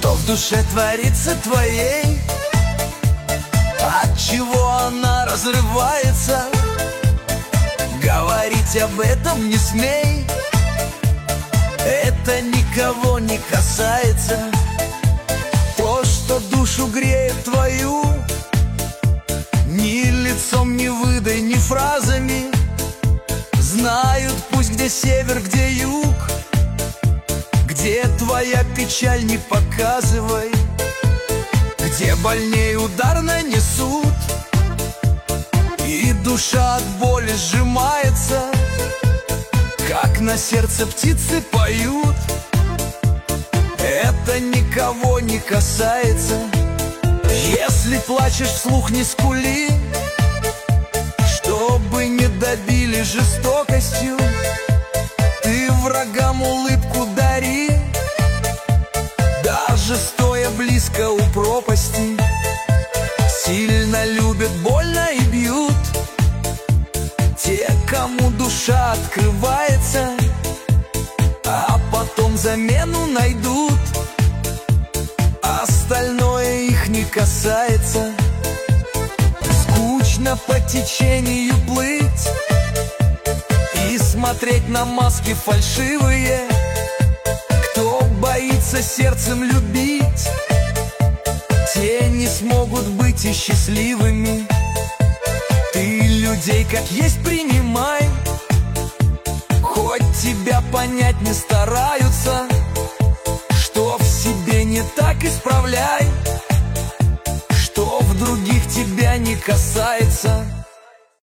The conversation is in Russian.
Что в душе творится твоей? От чего она разрывается? Говорить об этом не смей, это никого не касается. То, что душу греет твою, ни лицом не выдай, ни фразами. Знают пусть где север, где юг, где твоя печаль, не показывай, где больней удар нанесут, и душа от боли сжимается, как на сердце птицы поют. Это никого не касается. Если плачешь вслух, не скули, чтобы не добили жестокостью. Ты врагам улыбку дари, даже стоя близко у пропасти. Сильно любят, больно и бьют те, кому душа открывается, а потом замену найдут. Остальное их не касается. Скучно по течению плыть и смотреть на маски фальшивые. Кто боится сердцем любить, те не смогут быть и счастливыми. Ты людей как есть принимай, хоть тебя понять не стараются. Что в себе не так, исправляй, что в других тебя не касается.